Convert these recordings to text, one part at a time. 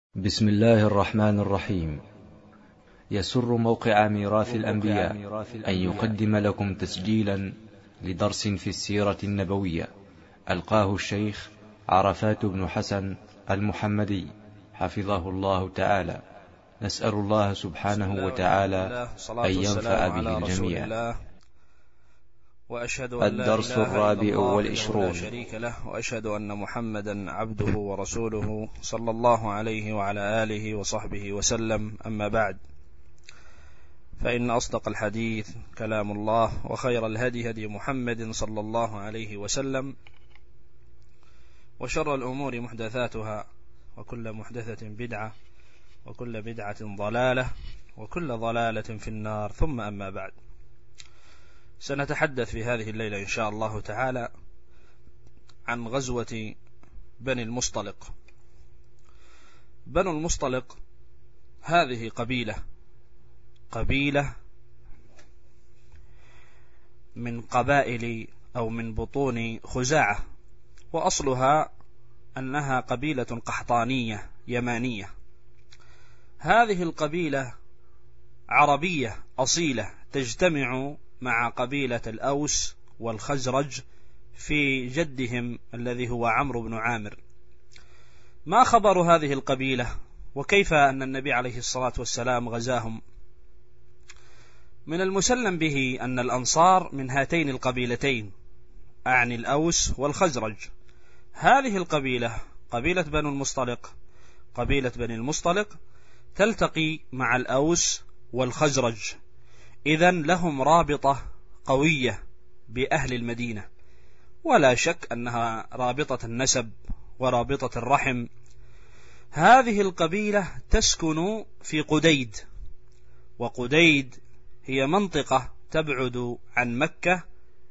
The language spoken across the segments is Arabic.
بسم الله الرحمن الرحيم. يسر موقع ميراث الأنبياء أن يقدم لكم تسجيلا لدرس في السيرة النبوية ألقاه الشيخ عرفات بن حسن المحمدي حفظه الله تعالى. نسأل الله سبحانه وتعالى أن ينفع به الجميع. الدرس الرابع والعشرون. شريك له، وأشهد أن محمدا عبده ورسوله صلى الله عليه وعلى آله وصحبه وسلم. أما بعد، فإن أصدق الحديث كلام الله، وخير الهدي هدي محمد صلى الله عليه وسلم، وشر الأمور محدثاتها، وكل محدثة بدعة، وكل بدعة ضلالة، وكل ضلالة في النار. ثم أما بعد، سنتحدث في هذه الليلة إن شاء الله تعالى عن غزوة بني المصطلق. بنو المصطلق هذه قبيلة من قبائل أو من بطون خزاعة، وأصلها أنها قبيلة قحطانية يمانية. هذه القبيلة عربية أصيلة تجتمع مع قبيلة الأوس والخزرج في جدهم الذي هو عمرو بن عامر. ما خبر هذه القبيلة، وكيف أن النبي عليه الصلاة والسلام غزاهم؟ من المسلم به أن الأنصار من هاتين القبيلتين، أعني الأوس والخزرج. هذه القبيلة، قبيلة بنو المصطلق، قبيلة بني المصطلق تلتقي مع الأوس والخزرج، إذن لهم رابطة قوية بأهل المدينة، ولا شك أنها رابطة النسب ورابطة الرحم. هذه القبيلة تسكن في قديد، وقديد هي منطقة تبعد عن مكة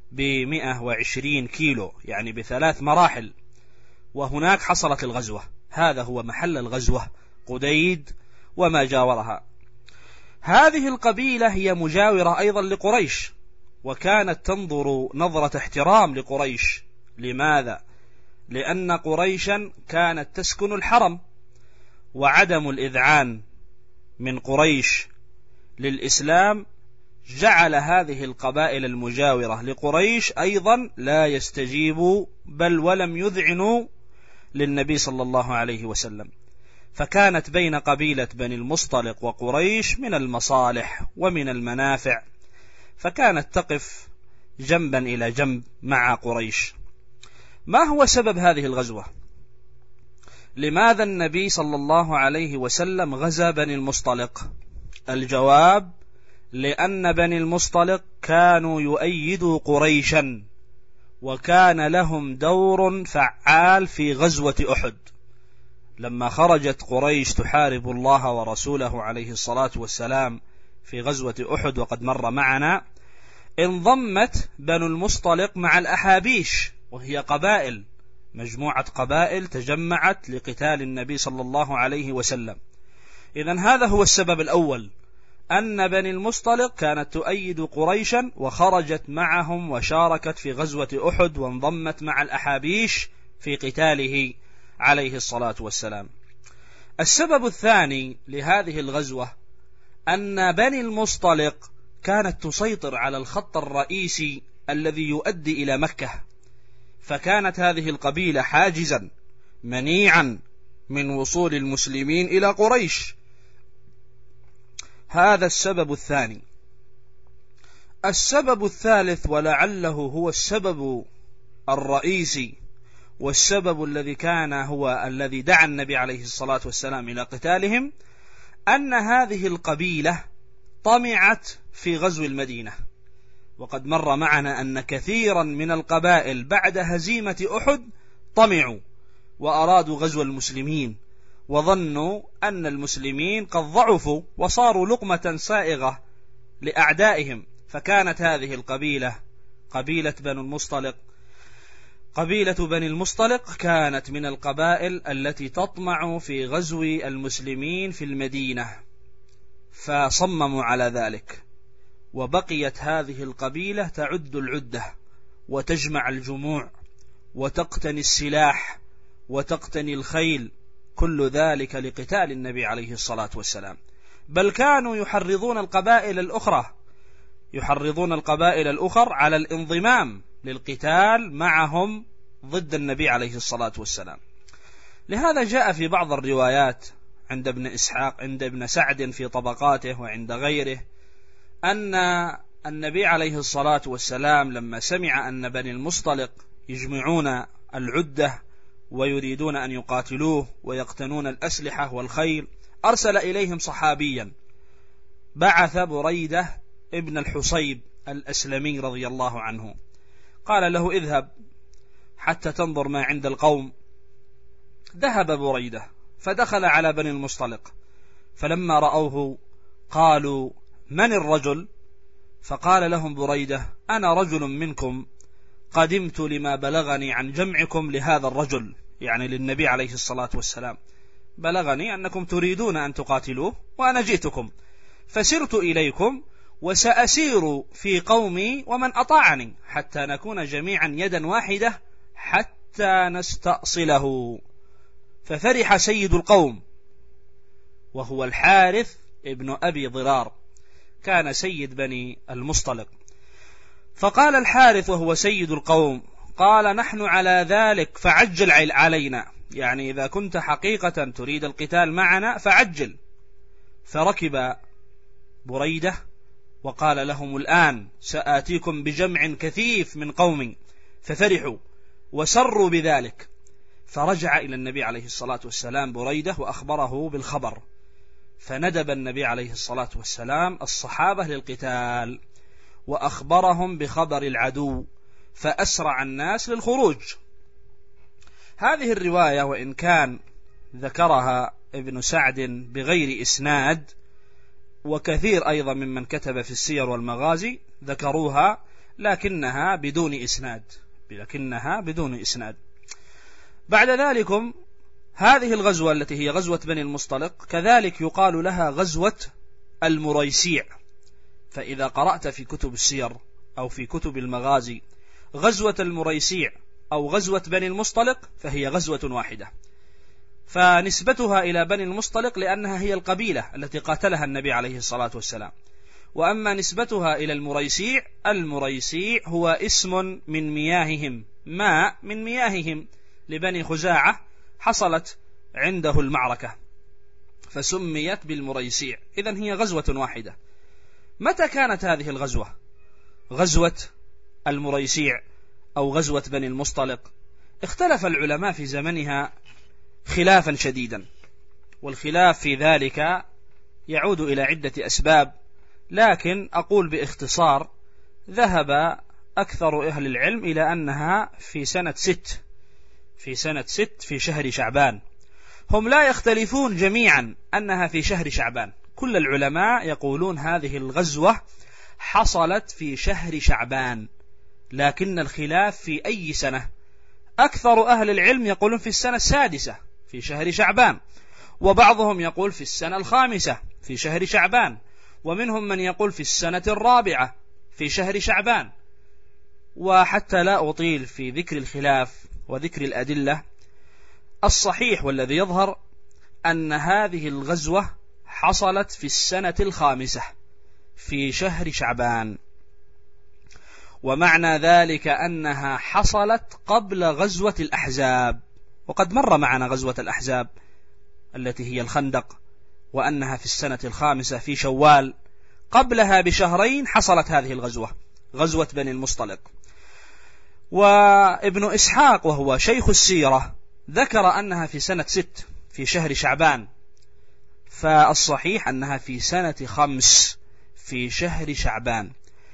ب120 كيلو، يعني ب3 مراحل، وهناك حصلت الغزوة. هذا هو محل الغزوة، قديد وما جاورها. هذه القبيلة هي مجاورة أيضا لقريش، وكانت تنظر نظرة احترام لقريش. لماذا؟ لأن قريشا كانت تسكن الحرم، وعدم الإذعان من قريش للإسلام جعل هذه القبائل المجاورة لقريش أيضا لا يستجيبوا بل ولم يذعنوا للنبي صلى الله عليه وسلم. فكانت بين قبيلة بني المصطلق وقريش من المصالح ومن المنافع، فكانت تقف جنبا إلى جنب مع قريش. ما هو سبب هذه الغزوة؟ لماذا النبي صلى الله عليه وسلم غزا بني المصطلق؟ الجواب: لأن بني المصطلق كانوا يؤيدوا قريشا، وكان لهم دور فعال في غزوة أحد. لما خرجت قريش تحارب الله ورسوله عليه الصلاة والسلام في غزوة أحد، وقد مر معنا، انضمت بنو المصطلق مع الأحابيش، وهي قبائل، مجموعة قبائل تجمعت لقتال النبي صلى الله عليه وسلم. إذن هذا هو السبب الأول، أن بني المصطلق كانت تؤيد قريشا وخرجت معهم وشاركت في غزوة أحد، وانضمت مع الأحابيش في قتاله عليه الصلاة والسلام. السبب الثاني لهذه الغزوة أن بني المصطلق كانت تسيطر على الخط الرئيسي الذي يؤدي إلى مكة، فكانت هذه القبيلة حاجزا منيعا من وصول المسلمين إلى قريش. هذا السبب الثاني. السبب الثالث، ولعله هو السبب الرئيسي والسبب الذي كان هو الذي دعا النبي عليه الصلاة والسلام إلى قتالهم، أن هذه القبيلة طمعت في غزو المدينة. وقد مر معنا أن كثيرا من القبائل بعد هزيمة أحد طمعوا وأرادوا غزو المسلمين، وظنوا أن المسلمين قد ضعفوا وصاروا لقمة سائغة لأعدائهم. فكانت هذه القبيلة، قبيلة بني المصطلق كانت من القبائل التي تطمع في غزو المسلمين في المدينة، فصمموا على ذلك. وبقيت هذه القبيلة تعد العدة وتجمع الجموع وتقتني السلاح وتقتني الخيل كل ذلك لقتال النبي عليه الصلاة والسلام، بل كانوا يحرضون القبائل الأخر على الانضمام للقتال معهم ضد النبي عليه الصلاة والسلام. لهذا جاء في بعض الروايات عند ابن إسحاق، عند ابن سعد في طبقاته وعند غيره، أن النبي عليه الصلاة والسلام لما سمع أن بني المصطلق يجمعون العدة ويريدون أن يقاتلوه ويقتنون الأسلحة والخيل، أرسل إليهم صحابيا، بعث بريدة ابن الحصيب الأسلمي رضي الله عنه، قال له اذهب حتى تنظر ما عند القوم. ذهب بريدة فدخل على بني المصطلق، فلما رأوه قالوا من الرجل؟ فقال لهم بريدة أنا رجل منكم قدمت لما بلغني عن جمعكم لهذا الرجل، يعني للنبي عليه الصلاة والسلام، بلغني أنكم تريدون أن تقاتلوه وأنا جئتكم، فسرت إليكم وسأسير في قومي ومن أطاعني حتى نكون جميعا يدا واحدة حتى نستأصله. ففرح سيد القوم وهو الحارث ابن أبي ضرار، كان سيد بني المصطلق. فقال الحارث وهو سيد القوم، قال نحن على ذلك فعجل علينا، يعني إذا كنت حقيقة تريد القتال معنا فعجل. فركب بريدة وقال لهم الآن سآتيكم بجمع كثيف من قوم، ففرحوا وسروا بذلك. فرجع إلى النبي عليه الصلاة والسلام بريدة وأخبره بالخبر، فندب النبي عليه الصلاة والسلام الصحابة للقتال وأخبرهم بخبر العدو، فأسرع الناس للخروج. هذه الرواية وإن كان ذكرها ابن سعد بغير إسناد، وكثير أيضا ممن كتب في السير والمغازي ذكروها لكنها بدون إسناد. بعد ذلك هذه الغزوة التي هي غزوة بني المصطلق كذلك يقال لها غزوة المريسيع. فإذا قرأت في كتب السير أو في كتب المغازي غزوة المريسيع أو غزوة بني المصطلق فهي غزوة واحدة، فنسبتها إلى بني المصطلق لأنها هي القبيلة التي قاتلها النبي عليه الصلاة والسلام. وأما نسبتها إلى المريسيع هو اسم من مياههم، ماء من مياههم لبني خزاعة حصلت عنده المعركة فسميت بالمريسيع. إذن هي غزوة واحدة. متى كانت هذه الغزوة؟ غزوة المريسيع أو غزوة بني المصطلق؟ اختلف العلماء في زمنها خلافا شديدا، والخلاف في ذلك يعود إلى عدة أسباب، لكن أقول باختصار ذهب أكثر أهل العلم إلى أنها في سنة 6 في شهر شعبان. هم لا يختلفون جميعا أنها في شهر شعبان، كل العلماء يقولون هذه الغزوة حصلت في شهر شعبان، لكن الخلاف في أي سنة. أكثر أهل العلم يقولون في السنة 6 في شهر شعبان، وبعضهم يقول في السنة 5 في شهر شعبان، ومنهم من يقول في السنة 4 في شهر شعبان. وحتى لا أطيل في ذكر الخلاف وذكر الأدلة، الصحيح والذي يظهر أن هذه الغزوة حصلت في السنة 5 في شهر شعبان، ومعنى ذلك أنها حصلت قبل غزوة الأحزاب. وقد مر معنا غزوة الأحزاب التي هي الخندق، وأنها في السنة 5 في شوال، قبلها بشهرين حصلت هذه الغزوة، غزوة بني المصطلق. وابن إسحاق وهو شيخ السيرة ذكر أنها في سنة 6 في شهر شعبان، فالصحيح أنها في سنة 5 في شهر شعبان.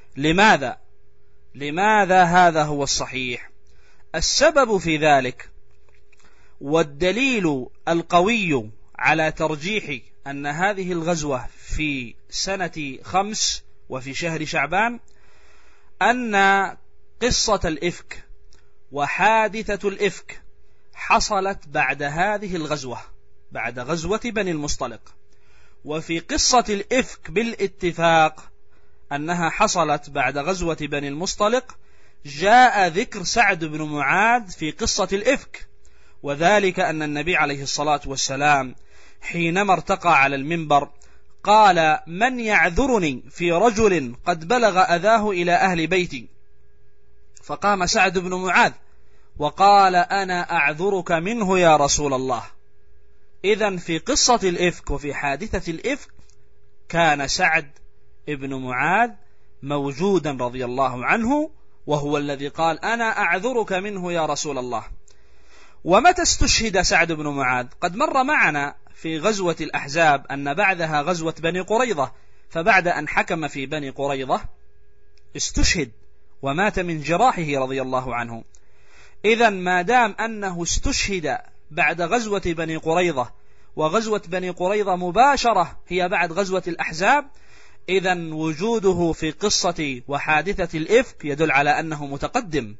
لماذا هذا هو الصحيح؟ السبب في ذلك والدليل القوي على ترجيح أن هذه الغزوة في سنة 5 وفي شهر شعبان أن قصة الإفك وحادثة الإفك حصلت بعد هذه الغزوة، بعد غزوة بني المصطلق. وفي قصة الإفك بالاتفاق أنها حصلت بعد غزوة بني المصطلق، جاء ذكر سعد بن معاذ في قصة الإفك، وذلك أن النبي عليه الصلاة والسلام حينما ارتقى على المنبر قال: من يعذرني في رجل قد بلغ أذاه إلى أهل بيتي؟ فقام سعد بن معاذ وقال: أنا أعذرك منه يا رسول الله. إذن في قصة الإفك وفي حادثة الإفك كان سعد بن معاذ موجودا رضي الله عنه، وهو الذي قال: أنا أعذرك منه يا رسول الله. ومتى استشهد سعد بن معاذ؟ قد مر معنا في غزوة الأحزاب أن بعدها غزوة بني قريظة، فبعد أن حكم في بني قريظة استشهد ومات من جراحه رضي الله عنه. إذن ما دام أنه استشهد بعد غزوة بني قريظة، وغزوة بني قريظة مباشرة هي بعد غزوة الأحزاب، إذن وجوده في قصة وحادثة الإفك يدل على أنه متقدم،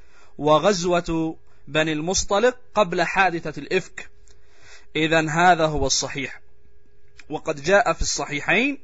وغزوة بني المصطلق قبل حادثة الإفك. إذن هذا هو الصحيح. وقد جاء في الصحيحين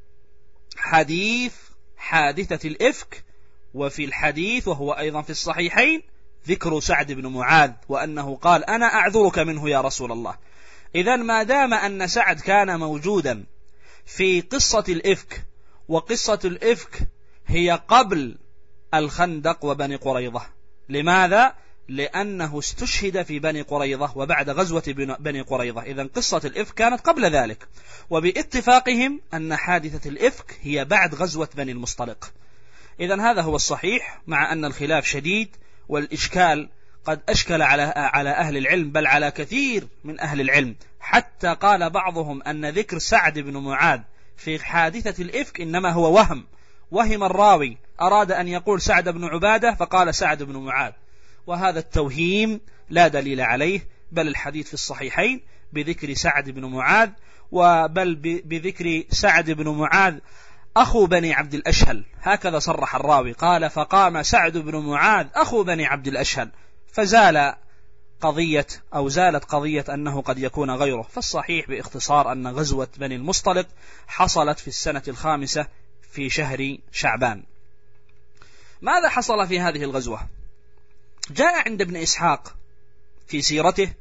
حديث حادثة الإفك، وفي الحديث وهو أيضا في الصحيحين ذكر سعد بن معاذ وأنه قال: أنا أعذرك منه يا رسول الله. إذن ما دام أن سعد كان موجودا في قصة الإفك، وقصة الإفك هي قبل الخندق وبني قريظة. لماذا؟ لأنه استشهد في بني قريظة وبعد غزوة بني قريظة. إذن قصة الإفك كانت قبل ذلك، وباتفاقهم أن حادثة الإفك هي بعد غزوة بني المصطلق. إذن هذا هو الصحيح، مع أن الخلاف شديد والإشكال قد أشكل على أهل العلم، بل على كثير من أهل العلم، حتى قال بعضهم أن ذكر سعد بن معاذ في حادثة الإفك إنما هو وهم الراوي، أراد أن يقول سعد بن عبادة فقال سعد بن معاذ، وهذا التوهيم لا دليل عليه، بل الحديث في الصحيحين بذكر سعد بن معاذ، وبل بذكر سعد بن معاذ أخو بني عبد الأشهل، هكذا صرح الراوي، قال: فقام سعد بن معاذ أخو بني عبد الأشهل، فزالت قضية أنه قد يكون غيره. فالصحيح باختصار أن غزوة بني المصطلق حصلت في السنة 5 في شهر شعبان. ماذا حصل في هذه الغزوة؟ جاء عند ابن إسحاق في سيرته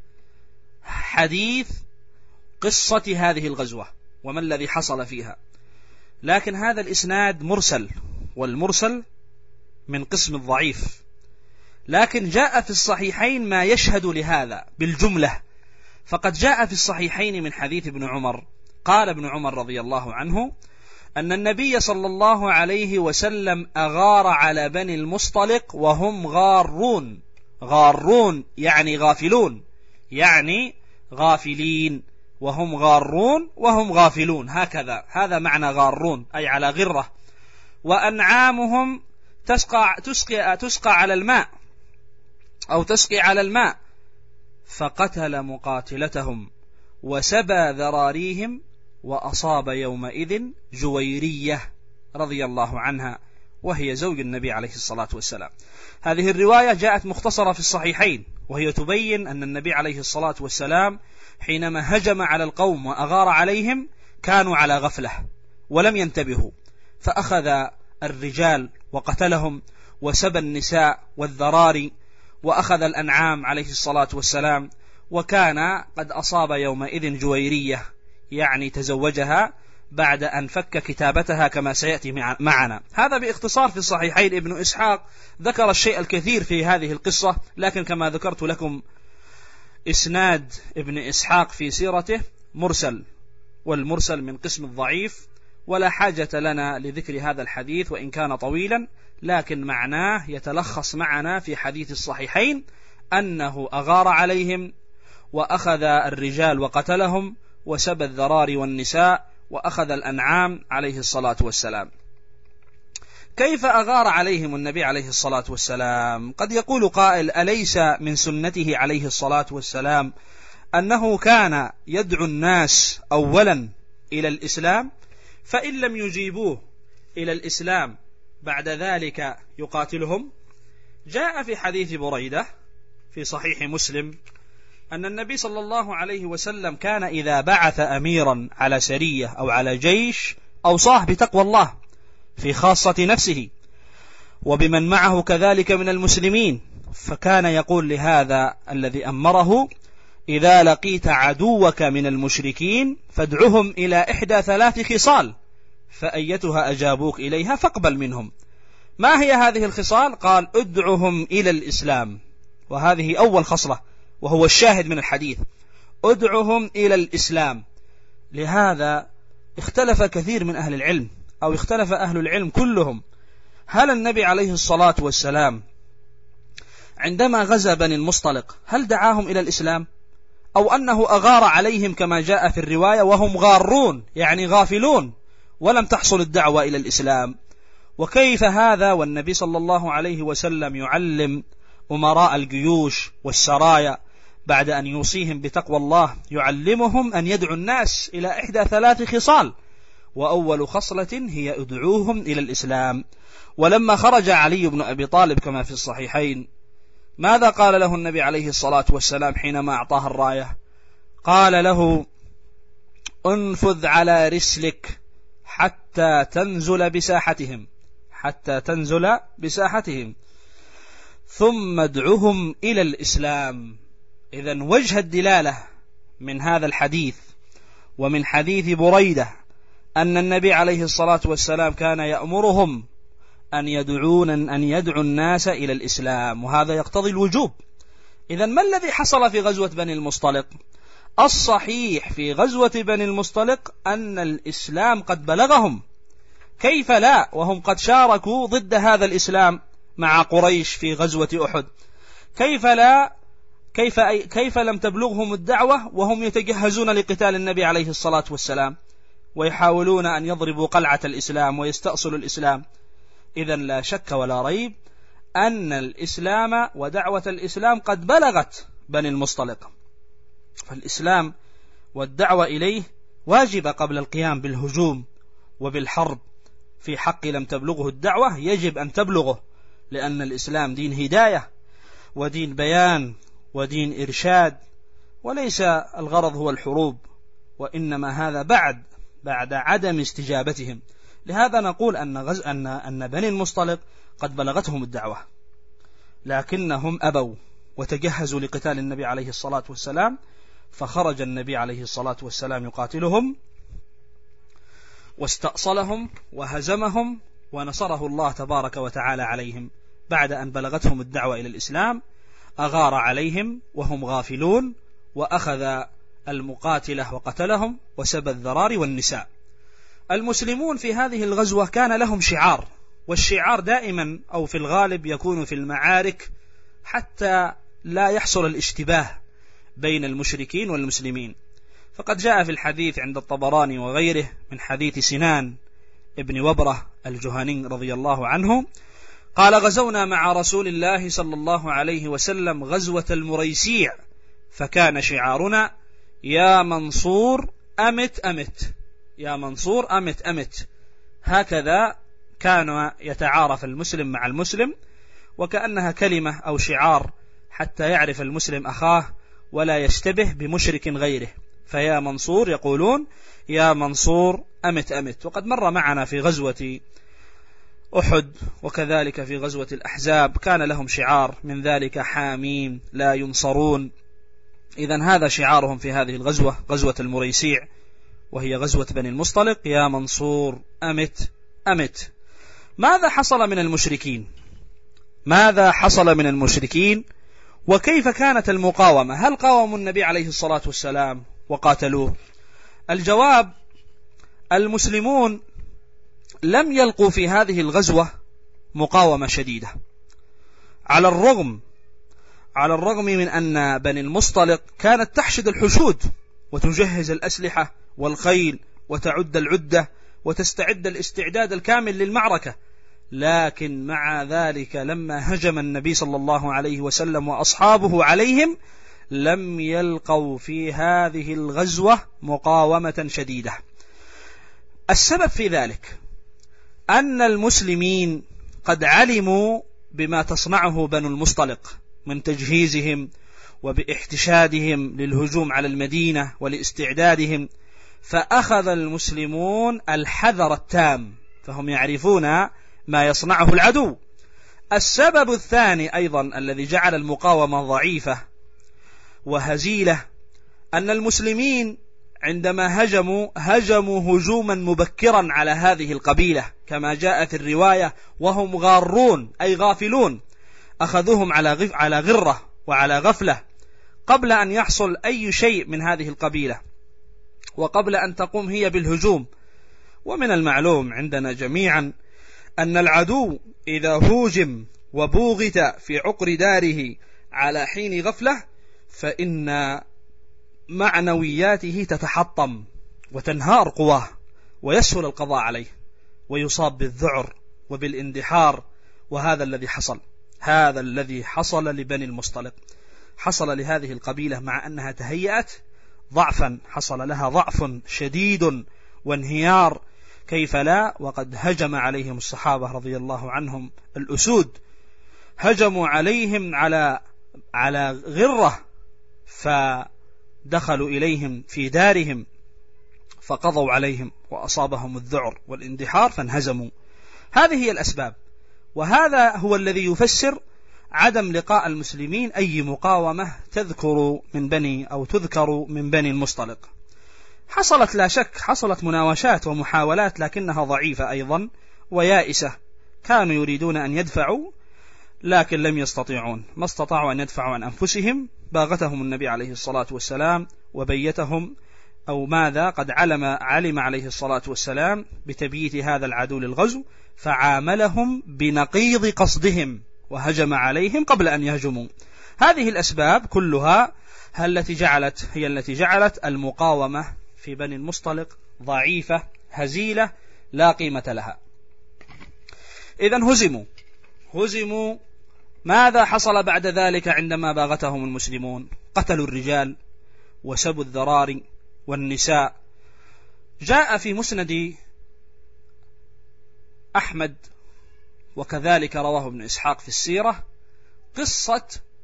حديث قصة هذه الغزوة وما الذي حصل فيها، لكن هذا الإسناد مرسل، والمرسل من قسم الضعيف، لكن جاء في الصحيحين ما يشهد لهذا بالجملة. فقد جاء في الصحيحين من حديث ابن عمر، قال ابن عمر رضي الله عنه أن النبي صلى الله عليه وسلم أغار على بني المصطلق وهم غارون يعني غافلون، يعني غافلين، وهم غارون وهم غافلون، هذا معنى غارون، أي على غرة. وأنعامهم تسقى على الماء أو تسقي على الماء، فقتل مقاتلتهم وسبى ذراريهم، وأصاب يومئذ جويرية رضي الله عنها، وهي زوج النبي عليه الصلاة والسلام. هذه الرواية جاءت مختصرة في الصحيحين، وهي تبين أن النبي عليه الصلاة والسلام حينما هجم على القوم وأغار عليهم كانوا على غفلة ولم ينتبهوا، فأخذ الرجال وقتلهم، وسبى النساء والذراري، وأخذ الأنعام عليه الصلاة والسلام، وكان قد أصاب يومئذ جويرية، يعني تزوجها بعد أن فك كتابتها كما سيأتي معنا. هذا باختصار في الصحيحين. ابن إسحاق ذكر الشيء الكثير في هذه القصة، لكن كما ذكرت لكم إسناد ابن إسحاق في سيرته مرسل، والمرسل من قسم الضعيف، ولا حاجة لنا لذكر هذا الحديث وإن كان طويلا، لكن معناه يتلخص معنا في حديث الصحيحين أنه أغار عليهم وأخذ الرجال وقتلهم، وسبى الذراري والنساء، وأخذ الأنعام عليه الصلاة والسلام. كيف أغار عليهم النبي عليه الصلاة والسلام؟ قد يقول قائل: أليس من سنته عليه الصلاة والسلام أنه كان يدعو الناس أولا إلى الإسلام، فإن لم يجيبوه إلى الإسلام بعد ذلك يقاتلهم؟ جاء في حديث بريدة في صحيح مسلم أن النبي صلى الله عليه وسلم كان إذا بعث أميرا على سرية أو على جيش أوصاه بتقوى الله في خاصة نفسه وبمن معه كذلك من المسلمين، فكان يقول لهذا الذي أمره: إذا لقيت عدوك من المشركين فادعهم إلى إحدى 3 خصال، فأيتها أجابوك إليها فاقبل منهم. ما هي هذه الخصال؟ قال: ادعهم إلى الإسلام، وهذه أول خصلة وهو الشاهد من الحديث، ادعهم إلى الإسلام. لهذا اختلف كثير من أهل العلم، أو اختلف أهل العلم كلهم، هل النبي عليه الصلاة والسلام عندما غزا بني المصطلق هل دعاهم إلى الإسلام، أو أنه أغار عليهم كما جاء في الرواية وهم غارون يعني غافلون ولم تحصل الدعوة إلى الإسلام؟ وكيف هذا والنبي صلى الله عليه وسلم يعلم أمراء الجيوش والسرايا بعد أن يوصيهم بتقوى الله، يعلمهم أن يدعوا الناس إلى إحدى 3 خصال، وأول خصلة هي ادعوهم إلى الإسلام. ولما خرج علي بن أبي طالب كما في الصحيحين، ماذا قال له النبي عليه الصلاة والسلام حينما أعطاه الراية؟ قال له: انفذ على رسلك حتى تنزل بساحتهم ثم ادعهم إلى الإسلام. إذن وجه الدلالة من هذا الحديث ومن حديث بريدة أن النبي عليه الصلاة والسلام كان يأمرهم أن يدعوا الناس إلى الإسلام، وهذا يقتضي الوجوب. إذن ما الذي حصل في غزوة بني المصطلق؟ الصحيح في غزوة بني المصطلق أن الإسلام قد بلغهم، كيف لا وهم قد شاركوا ضد هذا الإسلام مع قريش في غزوة أحد؟ كيف لم تبلغهم الدعوة وهم يتجهزون لقتال النبي عليه الصلاة والسلام ويحاولون أن يضربوا قلعة الإسلام ويستأصلوا الإسلام؟ إذن لا شك ولا ريب أن الإسلام ودعوة الإسلام قد بلغت بني المصطلق، فالإسلام والدعوة إليه واجب قبل القيام بالهجوم وبالحرب في حق لم تبلغه الدعوة، يجب أن تبلغه، لأن الإسلام دين هداية ودين بيان ودين إرشاد، وليس الغرض هو الحروب، وإنما هذا بعد عدم استجابتهم. لهذا نقول أن بني المصطلق قد بلغتهم الدعوة، لكنهم أبوا وتجهزوا لقتال النبي عليه الصلاة والسلام، فخرج النبي عليه الصلاة والسلام يقاتلهم واستأصلهم وهزمهم ونصره الله تبارك وتعالى عليهم. بعد أن بلغتهم الدعوة إلى الإسلام أغار عليهم وهم غافلون، وأخذ المقاتلة وقتلهم وسبى الذرار والنساء. المسلمون في هذه الغزوة كان لهم شعار، والشعار دائما أو في الغالب يكون في المعارك حتى لا يحصل الاشتباه بين المشركين والمسلمين. فقد جاء في الحديث عند الطبراني وغيره من حديث سنان ابن وبرة الجهني رضي الله عنه قال: غزونا مع رسول الله صلى الله عليه وسلم غزوة المريسيع، فكان شعارنا: يا منصور أمت أمت، يا منصور أمت أمت. هكذا كان يتعارف المسلم مع المسلم، وكأنها كلمة أو شعار حتى يعرف المسلم أخاه ولا يشتبه بمشرك غيره. فيا منصور يقولون يا منصور أمت أمت. وقد مر معنا في غزوة أحد وكذلك في غزوة الأحزاب كان لهم شعار من ذلك: حاميم لا ينصرون. إذن هذا شعارهم في هذه الغزوة، غزوة المريسيع، وهي غزوة بني المصطلق: يا منصور أمت أمت. ماذا حصل من المشركين؟ ماذا حصل من المشركين وكيف كانت المقاومة؟ هل قاوموا النبي عليه الصلاة والسلام وقاتلوه؟ الجواب: المسلمون لم يلقوا في هذه الغزوة مقاومة شديدة، على الرغم من أن بني المصطلق كانت تحشد الحشود وتجهز الأسلحة والخيل وتعد العدة وتستعد الاستعداد الكامل للمعركة، لكن مع ذلك لما هجم النبي صلى الله عليه وسلم وأصحابه عليهم لم يلقوا في هذه الغزوة مقاومة شديدة. السبب في ذلك أن المسلمين قد علموا بما تصنعه بنو المصطلق من تجهيزهم وباحتشادهم للهجوم على المدينة ولاستعدادهم، فأخذ المسلمون الحذر التام، فهم يعرفون ما يصنعه العدو. السبب الثاني أيضا الذي جعل المقاومة ضعيفة وهزيلة أن المسلمين عندما هجموا هجوما مبكرا على هذه القبيلة كما جاء في الرواية، وهم غارون أي غافلون، أخذوهم على غرة وعلى غفلة قبل أن يحصل أي شيء من هذه القبيلة وقبل أن تقوم هي بالهجوم. ومن المعلوم عندنا جميعا أن العدو إذا هوجم وبوغت في عقر داره على حين غفلة فإن معنوياته تتحطم وتنهار قواه ويسهل القضاء عليه ويصاب بالذعر وبالاندحار. وهذا الذي حصل لبني المصطلق، حصل لهذه القبيلة مع أنها تهيأت ضعفا، حصل لها ضعف شديد وانهيار، كيف لا وقد هجم عليهم الصحابة رضي الله عنهم الأسود، هجموا عليهم على غرة، فدخلوا إليهم في دارهم فقضوا عليهم وأصابهم الذعر والاندحار فانهزموا. هذه هي الأسباب، وهذا هو الذي يفسر عدم لقاء المسلمين أي مقاومة تذكر من بني المصطلق. حصلت لا شك، حصلت مناوشات ومحاولات لكنها ضعيفة أيضا ويائسة، كانوا يريدون أن يدفعوا لكن لم يستطيعون، ما استطاعوا أن يدفعوا عن أنفسهم، باغتهم النبي عليه الصلاة والسلام وبيتهم أو ماذا قد علم عليه الصلاة والسلام بتبييت هذا العدو للغزو، فعاملهم بنقيض قصدهم وهجم عليهم قبل أن يهجموا. هذه الأسباب كلها هي التي جعلت المقاومة في بني المصطلق ضعيفة هزيلة لا قيمة لها. إذن هزموا. ماذا حصل بعد ذلك عندما باغتهم المسلمون؟ قتلوا الرجال وسبوا الذراري والنساء. جاء في مسند أحمد وكذلك رواه ابن إسحاق في السيرة قصة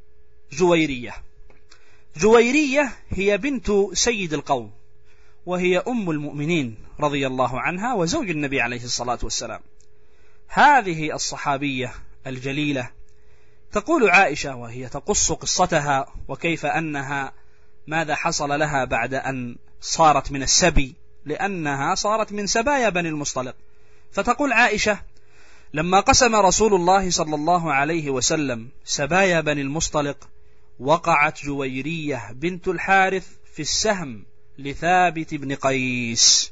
جويرية هي بنت سيد القوم، وهي أم المؤمنين رضي الله عنها وزوج النبي عليه الصلاة والسلام. هذه الصحابية الجليلة تقول عائشة وهي تقص قصتها وكيف أنها ماذا حصل لها بعد أن صارت من السبي، لأنها صارت من سبايا بني المصطلق. فتقول عائشة: لما قسم رسول الله صلى الله عليه وسلم سبايا بني المصطلق وقعت جويرية بنت الحارث في السهم لثابت بن قيس.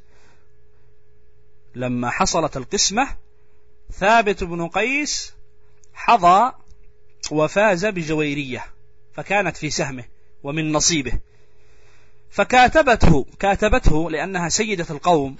لما حصلت القسمة ثابت بن قيس حظى وفاز بجويرية، فكانت في سهمه ومن نصيبه، كاتبته لأنها سيدة القوم،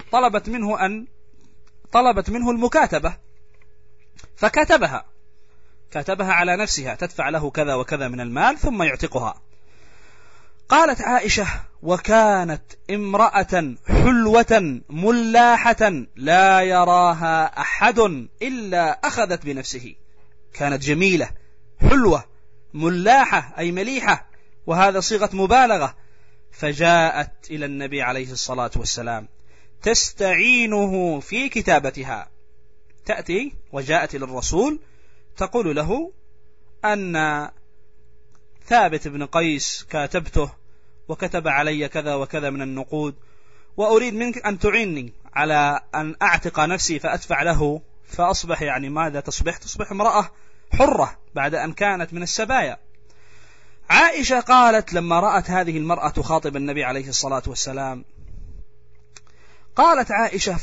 طلبت منه المكاتبة، فكاتبها على نفسها، تدفع له كذا وكذا من المال ثم يعتقها. قالت عائشة: وكانت امرأة حلوة ملاحة لا يراها أحد إلا أخذت بنفسه. كانت جميلة حلوة ملاحة أي مليحة، وهذا صيغة مبالغة. فجاءت إلى النبي عليه الصلاة والسلام تستعينه في كتابتها، تأتي وجاءت إلى الرسول تقول له أن ثابت بن قيس كاتبته وكتب علي كذا وكذا من النقود، وأريد منك أن تعيني على أن أعتق نفسي فأدفع له، فأصبح ماذا تصبح امرأة حرة بعد أن كانت من السبايا. عائشة قالت لما رأت هذه المرأة تخاطب النبي عليه الصلاة والسلام، قالت عائشة: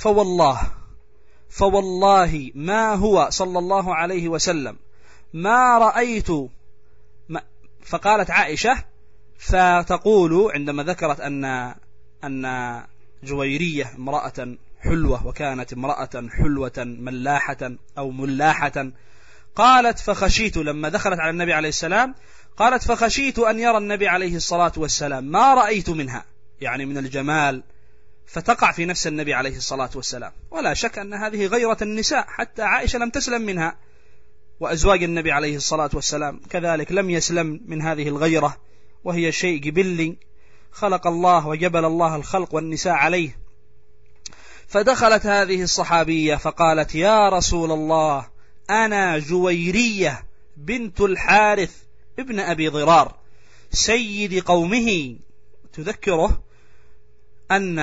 فوالله ما هو صلى الله عليه وسلم ما رأيت. فقالت عائشة فتقول عندما ذكرت أن جويرية امرأة حلوة وكانت امرأة حلوة ملاحة أو ملاحة، قالت: فخشيت لما دخلت على النبي عليه السلام، قالت: فخشيت أن يرى النبي عليه الصلاة والسلام ما رأيت منها، من الجمال، فتقع في نفس النبي عليه الصلاة والسلام. ولا شك أن هذه غيرة النساء، حتى عائشة لم تسلم منها، وأزواج النبي عليه الصلاة والسلام كذلك لم يسلم من هذه الغيرة، وهي شيء جبلي خلق الله وجبل الله الخلق والنساء عليه. فدخلت هذه الصحابية فقالت: يا رسول الله، أنا جويرية بنت الحارث ابن أبي ضرار سيد قومه. تذكره أن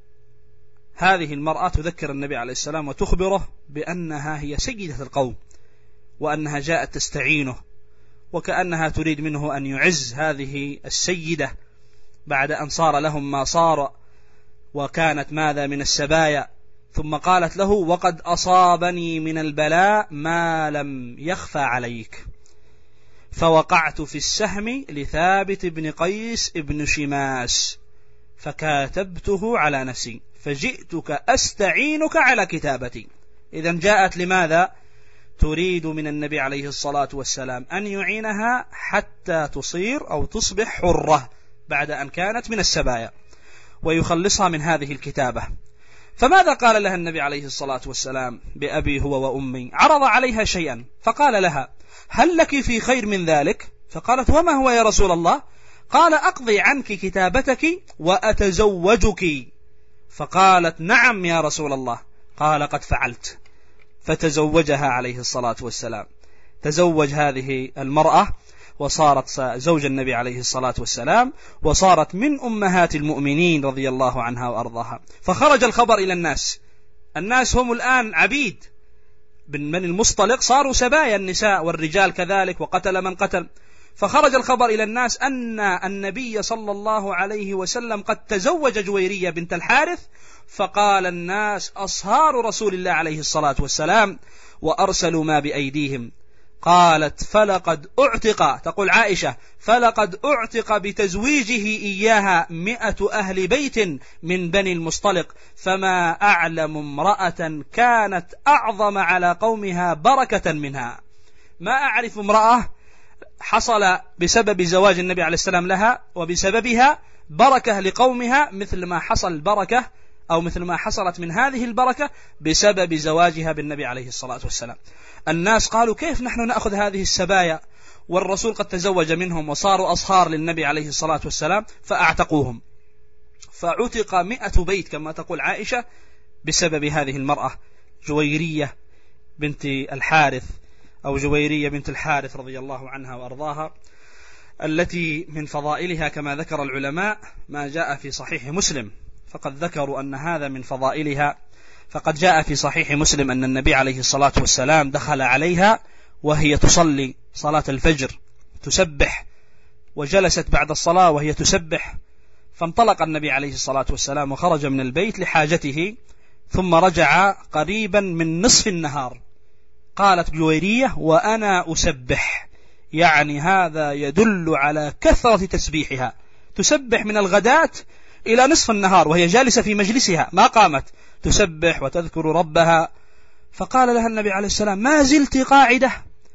هذه المرأة تذكر النبي عليه السلام وتخبره بأنها هي سيدة القوم، وأنها جاءت تستعينه، وكأنها تريد منه أن يعز هذه السيدة بعد أن صار لهم ما صار، وكانت ماذا من السبايا. ثم قالت له: وقد أصابني من البلاء ما لم يخفى عليك، فوقعت في السهم لثابت بن قيس بن شماس فكاتبته على نفسي فجئتك أستعينك على كتابتي. إذن جاءت لماذا؟ تريد من النبي عليه الصلاة والسلام أن يعينها حتى تصير أو تصبح حرة بعد أن كانت من السبايا، ويخلصها من هذه الكتابة. فماذا قال لها النبي عليه الصلاة والسلام؟ بأبي هو وأمي. عرض عليها شيئا فقال لها: هل لك في خير من ذلك؟ فقالت: وما هو يا رسول الله؟ قال: أقضي عنك كتابتك وأتزوجك. فقالت: نعم يا رسول الله. قال: قد فعلت. فتزوجها عليه الصلاة والسلام، تزوج هذه المرأة وصارت زوج النبي عليه الصلاة والسلام، وصارت من أمهات المؤمنين رضي الله عنها وأرضاها. فخرج الخبر إلى الناس، الناس هم الآن عبيد، بني المصطلق صاروا سبايا النساء والرجال كذلك، وقتل من قتل. فخرج الخبر إلى الناس أن النبي صلى الله عليه وسلم قد تزوج جويرية بنت الحارث. فقال الناس: أصهار رسول الله عليه الصلاة والسلام، وأرسلوا ما بأيديهم. قالت: فلقد أعتق، تقول عائشة: فلقد أعتق بتزويجه إياها 100 أهل بيت من بني المصطلق، فما أعلم امرأة كانت أعظم على قومها بركة منها. ما أعرف امرأة حصل بسبب زواج النبي عليه السلام لها وبسببها بركة لقومها مثل ما حصل البركة أو مثل ما حصلت من هذه البركة بسبب زواجها بالنبي عليه الصلاة والسلام. الناس قالوا: كيف نحن نأخذ هذه السبايا والرسول قد تزوج منهم وصاروا أصهار للنبي عليه الصلاة والسلام؟ فأعتقوهم، فعتق 100 بيت كما تقول عائشة بسبب هذه المرأة جويرية بنت الحارث، أو جويرية بنت الحارث رضي الله عنها وأرضاها، التي من فضائلها كما ذكر العلماء ما جاء في صحيح مسلم. فقد ذكروا أن هذا من فضائلها، فقد جاء في صحيح مسلم أن النبي عليه الصلاة والسلام دخل عليها وهي تصلي صلاة الفجر تسبح، وجلست بعد الصلاة وهي تسبح، فانطلق النبي عليه الصلاة والسلام وخرج من البيت لحاجته، ثم رجع قريبا من نصف النهار. قالت جويرية: وأنا أسبح، يعني هذا يدل على كثرة تسبيحها، تسبح من الغداة إلى نصف النهار وهي جالسة في مجلسها ما قامت، تسبح وتذكر ربها. فقال لها النبي عليه السلام: ما زلت قاعدة؟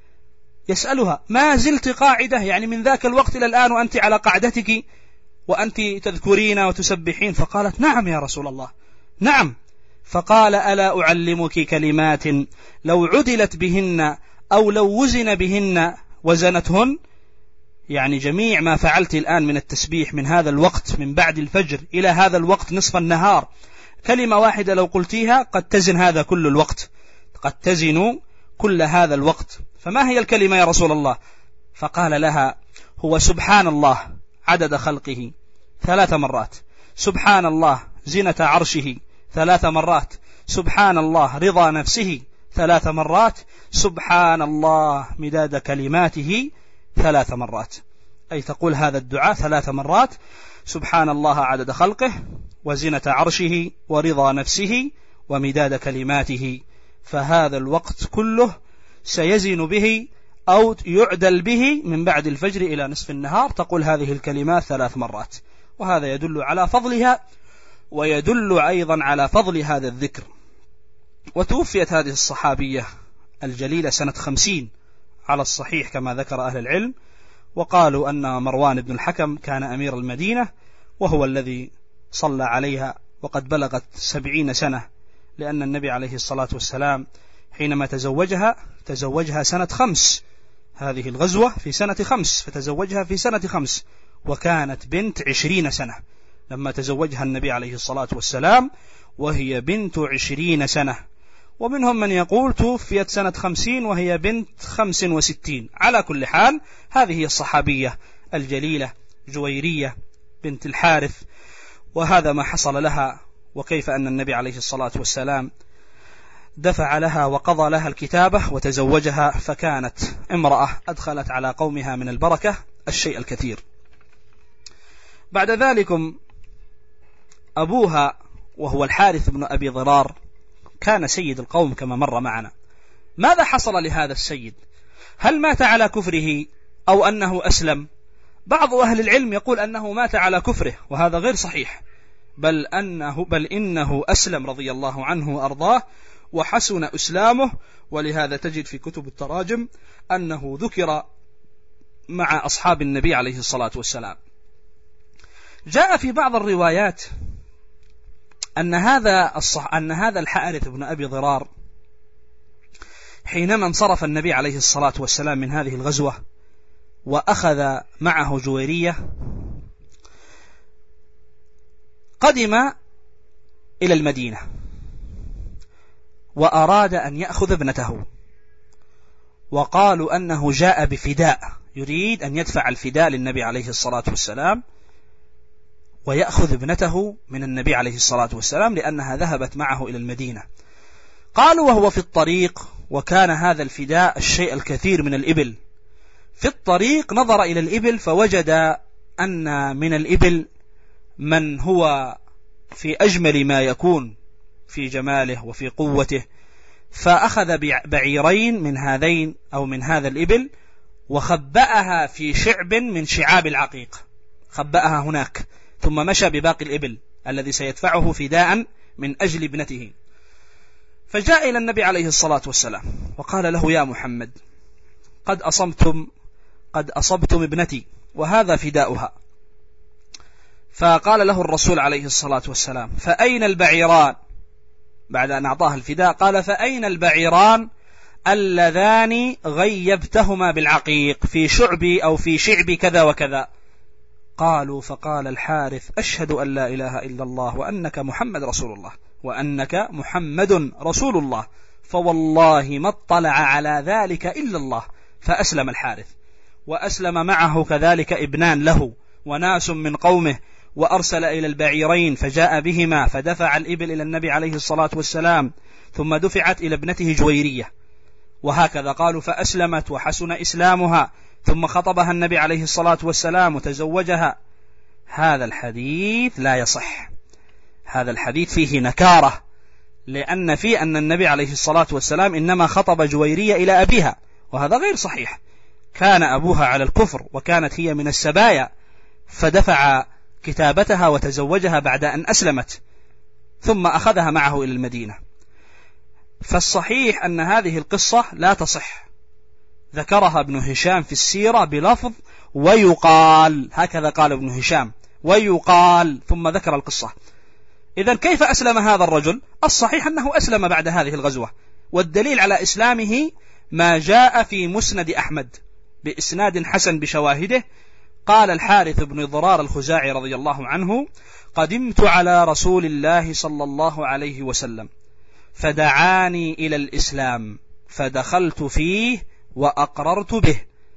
يسألها: ما زلت قاعدة؟ يعني من ذاك الوقت إلى الآن وأنت على قعدتك وأنت تذكرين وتسبحين؟ فقالت: نعم يا رسول الله، نعم. فقال: ألا أعلمك كلمات لو عدلت بهن أو لو وزن بهن وزنتهن؟ يعني جميع ما فعلت الآن من التسبيح من هذا الوقت من بعد الفجر إلى هذا الوقت نصف النهار، كلمة واحدة لو قلتيها قد تزن هذا كل الوقت، قد تزن كل هذا الوقت. فما هي الكلمة يا رسول الله؟ فقال لها: هو سبحان الله عدد خلقه 3 مرات، سبحان الله زنة عرشه 3 مرات، سبحان الله رضا نفسه 3 مرات، سبحان الله مداد كلماته 3 مرات. أي تقول هذا الدعاء 3 مرات: سبحان الله عدد خلقه، وزنة عرشه، ورضا نفسه، ومداد كلماته. فهذا الوقت كله سيزن به أو يعدل به من بعد الفجر إلى نصف النهار، تقول هذه الكلمات 3 مرات. وهذا يدل على فضلها، ويدل أيضا على فضل هذا الذكر. وتوفيت هذه الصحابية الجليلة سنة 50 على الصحيح كما ذكر أهل العلم، وقالوا أن مروان بن الحكم كان أمير المدينة وهو الذي صلى عليها، وقد بلغت 70 سنة، لأن النبي عليه الصلاة والسلام حينما تزوجها سنة 5، هذه الغزوة في سنة 5، فتزوجها في سنة 5، وكانت بنت 20 سنة لما تزوجها النبي عليه الصلاة والسلام وهي بنت 20 سنة. ومنهم من يقول توفيت سنة 50 وهي بنت 65. على كل حال هذه هي الصحابية الجليلة جويرية بنت الحارث، وهذا ما حصل لها، وكيف أن النبي عليه الصلاة والسلام دفع لها وقضى لها الكتابة وتزوجها، فكانت امرأة أدخلت على قومها من البركة الشيء الكثير. بعد ذلك أبوها وهو الحارث بن أبي ضرار كان سيد القوم كما مر معنا. ماذا حصل لهذا السيد؟ هل مات على كفره أو أنه أسلم؟ بعض أهل العلم يقول أنه مات على كفره، وهذا غير صحيح، بل إنه أسلم رضي الله عنه وأرضاه وحسن إسلامه، ولهذا تجد في كتب التراجم أنه ذكر مع أصحاب النبي عليه الصلاة والسلام. جاء في بعض الروايات أن هذا الحارث بن أبي ضرار حينما انصرف النبي عليه الصلاة والسلام من هذه الغزوة وأخذ معه جويرية، قدم إلى المدينة وأراد أن يأخذ ابنته، وقالوا أنه جاء بفداء، يريد أن يدفع الفداء للنبي عليه الصلاة والسلام ويأخذ ابنته من النبي عليه الصلاة والسلام لأنها ذهبت معه إلى المدينة. قالوا وهو في الطريق، وكان هذا الفداء الشيء الكثير من الإبل، في الطريق نظر إلى الإبل فوجد أن من الإبل من هو في أجمل ما يكون في جماله وفي قوته، فأخذ بعيرين من هذين أو من هذا الإبل وخبأها في شعب من شعاب العقيق، خبأها هناك، ثم مشى بباقي الإبل الذي سيدفعه فداء من أجل ابنته. فجاء إلى النبي عليه الصلاة والسلام وقال له يا محمد قد أصبتم ابنتي وهذا فداؤها. فقال له الرسول عليه الصلاة والسلام فأين البعيران؟ بعد أن أعطاه الفداء قال فأين البعيران اللذان غيبتهما بالعقيق في شعبي أو في شعب كذا وكذا؟ قالوا فقال الحارث أشهد أن لا إله إلا الله وأنك محمد رسول الله، وأنك محمد رسول الله، فوالله ما اطلع على ذلك إلا الله. فأسلم الحارث، وأسلم معه كذلك ابنان له وناس من قومه، وأرسل إلى البعيرين فجاء بهما فدفع الإبل إلى النبي عليه الصلاة والسلام، ثم دفعت إلى ابنته جويرية، وهكذا قالوا فأسلمت وحسن إسلامها، ثم خطبها النبي عليه الصلاة والسلام وتزوجها. هذا الحديث لا يصح، هذا الحديث فيه نكارة، لأن فيه أن النبي عليه الصلاة والسلام إنما خطب جويرية إلى أبيها، وهذا غير صحيح. كان أبوها على الكفر وكانت هي من السبايا، فدفع كتابتها وتزوجها بعد أن أسلمت، ثم أخذها معه إلى المدينة. فالصحيح أن هذه القصة لا تصح، ذكرها ابن هشام في السيرة بلفظ ويقال، هكذا قال ابن هشام ويقال، ثم ذكر القصة. إذن كيف أسلم هذا الرجل؟ الصحيح أنه أسلم بعد هذه الغزوة، والدليل على إسلامه ما جاء في مسند أحمد بإسناد حسن بشواهده. قال الحارث بن ضرار الخزاعي رضي الله عنه قدمت على رسول الله صلى الله عليه وسلم فدعاني إلى الإسلام فدخلت فيه وأقررت به،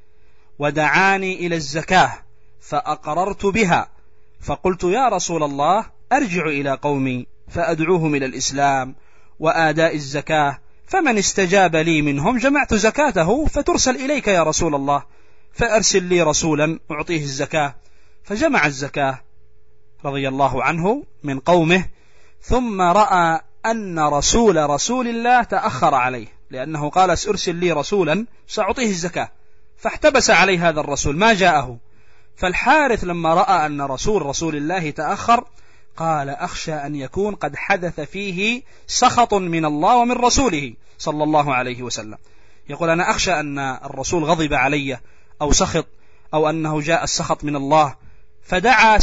ودعاني إلى الزكاة فأقررت بها، فقلت يا رسول الله أرجع إلى قومي فأدعوهم إلى الإسلام وآداء الزكاة، فمن استجاب لي منهم جمعت زكاته فترسل إليك يا رسول الله، فأرسل لي رسولا أعطيه الزكاة. فجمع الزكاة رضي الله عنه من قومه، ثم رأى أن رسول الله تأخر عليه، لأنه قال أرسل لي رسولا سأعطيه الزكاة، فاحتبس عليه هذا الرسول ما جاءه. فالحارث لما رأى أن رسول الله تأخر قال أخشى أن يكون قد حدث فيه سخط من الله ومن رسوله صلى الله عليه وسلم. يقول أنا أخشى أن الرسول غضب علي أو سخط، أو أنه جاء السخط من الله. فدعا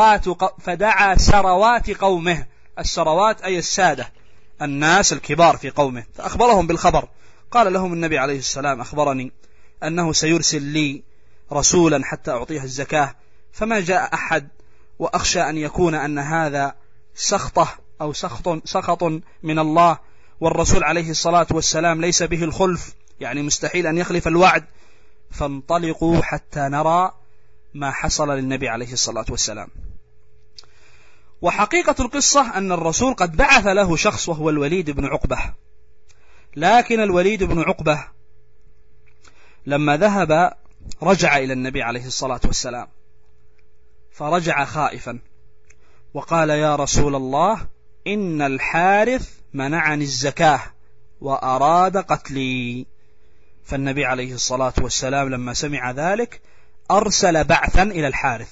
سروات قومه، السروات أي السادة، الناس الكبار في قومه، فأخبرهم بالخبر. قال لهم النبي عليه السلام أخبرني أنه سيرسل لي رسولا حتى أعطيه الزكاة، فما جاء أحد، وأخشى أن يكون أن هذا سخطه أو سخط من الله، والرسول عليه الصلاة والسلام ليس به الخلف، يعني مستحيل أن يخلف الوعد، فانطلقوا حتى نرى ما حصل للنبي عليه الصلاة والسلام. وحقيقة القصة أن الرسول قد بعث له شخص وهو الوليد بن عقبة، لكن الوليد بن عقبة لما ذهب رجع إلى النبي عليه الصلاة والسلام، فرجع خائفا وقال: يا رسول الله، إن الحارث منعني الزكاة وأراد قتلي. فالنبي عليه الصلاة والسلام لما سمع ذلك أرسل بعثا إلى الحارث،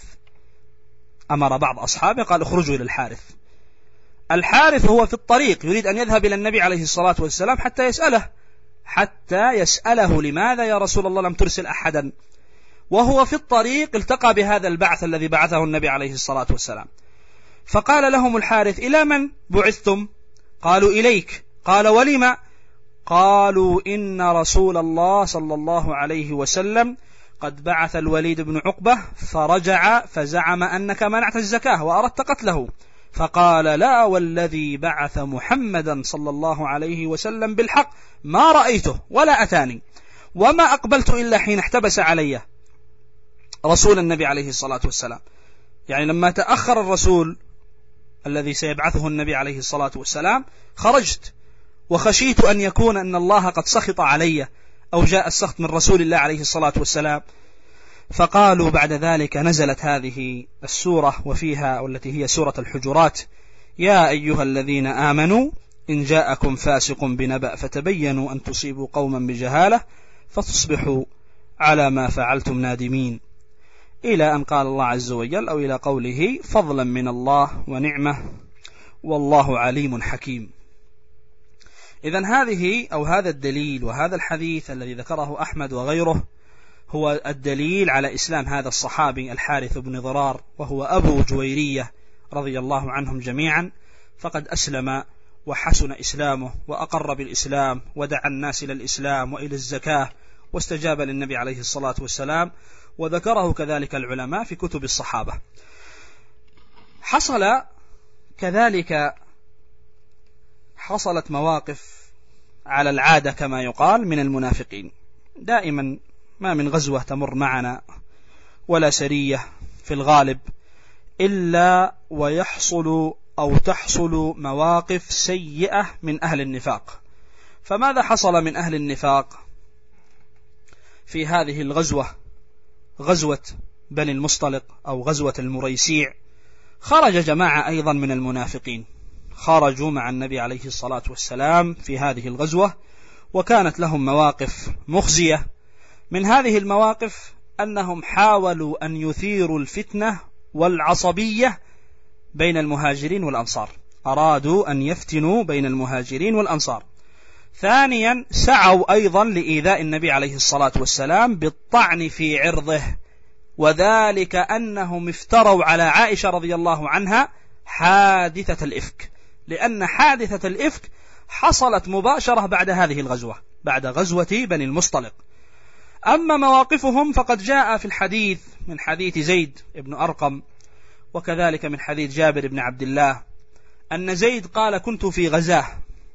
أمر بعض أصحابه قال: اخرجوا إلى الحارث. الحارث هو في الطريق يريد أن يذهب إلى النبي عليه الصلاة والسلام حتى يسأله لماذا يا رسول الله لم ترسل أحدا، وهو في الطريق التقى بهذا البعث الذي بعثه النبي عليه الصلاة والسلام. فقال لهم الحارث: إلى من بعثتم؟ قالوا: إليك. قال: ولم؟ قالوا: إن رسول الله صلى الله عليه وسلم قد بعث الوليد بن عقبة فرجع فزعم أنك منعت الزكاة وأردت قتله. فقال: لا والذي بعث محمدا صلى الله عليه وسلم بالحق ما رأيته ولا أتاني، وما أقبلت إلا حين احتبس علي رسول النبي عليه الصلاة والسلام. يعني لما تأخر الرسول الذي سيبعثه النبي عليه الصلاة والسلام خرجت، وخشيت أن يكون أن الله قد سخط علي أو جاء السخط من رسول الله عليه الصلاة والسلام. فقالوا بعد ذلك نزلت هذه السورة وفيها والتي هي سورة الحجرات: يا أيها الذين آمنوا إن جاءكم فاسق بنبأ فتبينوا أن تصيبوا قوما بجهالة فتصبحوا على ما فعلتم نادمين، إلى أن قال الله عز وجل أو إلى قوله: فضلا من الله ونعمة والله عليم حكيم. إذن هذا الدليل وهذا الحديث الذي ذكره أحمد وغيره هو الدليل على إسلام هذا الصحابي الحارث بن ضرار، وهو أبو جويرية رضي الله عنهم جميعا، فقد أسلم وحسن إسلامه وأقر بالإسلام ودعا الناس إلى الإسلام وإلى الزكاة واستجاب للنبي عليه الصلاة والسلام، وذكره كذلك العلماء في كتب الصحابة. حصلت مواقف على العادة كما يقال من المنافقين. دائما ما من غزوة تمر معنا ولا سرية في الغالب إلا ويحصل أو تحصل مواقف سيئة من أهل النفاق. فماذا حصل من أهل النفاق في هذه الغزوة، غزوة بني المصطلق أو غزوة المريسيع؟ خرج جماعة أيضا من المنافقين، خرجوا مع النبي عليه الصلاة والسلام في هذه الغزوة، وكانت لهم مواقف مخزية. من هذه المواقف أنهم حاولوا أن يثيروا الفتنة والعصبية بين المهاجرين والأنصار، أرادوا أن يفتنوا بين المهاجرين والأنصار. ثانيا سعوا أيضا لإيذاء النبي عليه الصلاة والسلام بالطعن في عرضه، وذلك أنهم افتروا على عائشة رضي الله عنها حادثة الإفك، لأن حادثة الإفك حصلت مباشرة بعد هذه الغزوة، بعد غزوة بني المصطلق. أما مواقفهم فقد جاء في الحديث من حديث زيد بن أرقم، وكذلك من حديث جابر بن عبد الله، أن زيد قال: كنت في غزاة،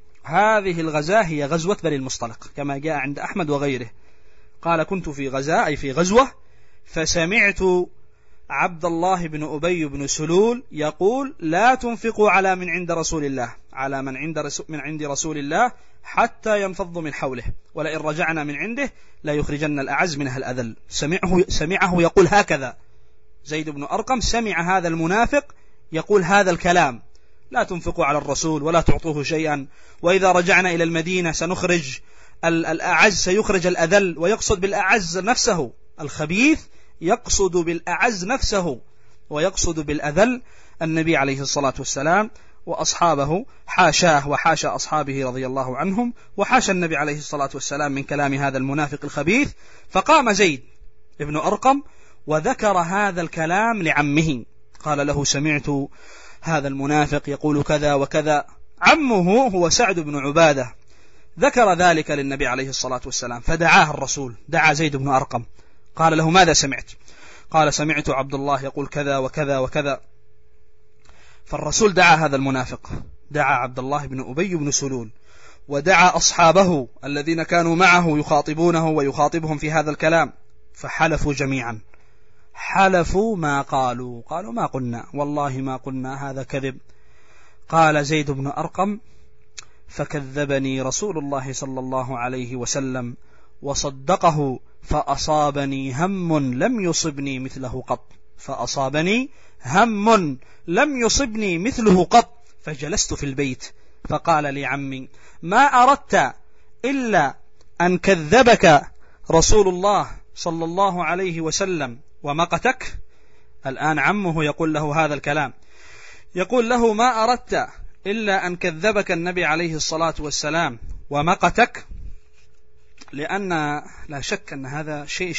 هذه الغزاة هي غزوة بني المصطلق كما جاء عند أحمد وغيره. قال: كنت في غزاة أي في غزوة، فسمعت عبد الله بن أبي بن سلول يقول: لا تنفقوا على من عند رسول الله، على من عند رسول الله حتى ينفض من حوله، ولئن رجعنا من عنده لا يخرجن الأعز منها الأذل. سمعه يقول هكذا، زيد بن أرقم سمع هذا المنافق يقول هذا الكلام: لا تنفقوا على الرسول ولا تعطوه شيئا، وإذا رجعنا إلى المدينة سنخرج الأعز سيخرج الأذل. ويقصد بالأعز نفسه، الخبيث يقصد بالأعز نفسه ويقصد بالأذل النبي عليه الصلاة والسلام وأصحابه، حاشاه وحاشا أصحابه رضي الله عنهم، وحاشا النبي عليه الصلاة والسلام من كلام هذا المنافق الخبيث. فقام زيد ابن أرقم وذكر هذا الكلام لعمه، قال له: سمعت هذا المنافق يقول كذا وكذا. عمه هو سعد بن عبادة ذكر ذلك للنبي عليه الصلاة والسلام، فدعاه الرسول، دعا زيد بن أرقم، قال له: ماذا سمعت؟ قال: سمعت عبد الله يقول كذا وكذا وكذا. فالرسول دعا هذا المنافق، دعا عبد الله بن أبي بن سلول، ودعا أصحابه الذين كانوا معه يخاطبونه ويخاطبهم في هذا الكلام، فحلفوا جميعا، حلفوا ما قالوا ما قلنا، والله ما قلنا، هذا كذب. قال زيد بن أرقم: فكذبني رسول الله صلى الله عليه وسلم وصدقه، فأصابني هم لم يصبني مثله قط، فأصابني هم لم يصبني مثله قط. فجلست في البيت فقال لي عمي: ما أردت إلا أن كذبك رسول الله صلى الله عليه وسلم ومقتك. الآن عمه يقول له هذا الكلام، يقول له: ما أردت إلا أن كذبك النبي عليه الصلاة والسلام ومقتك، لأن لا شك أن هذا شيء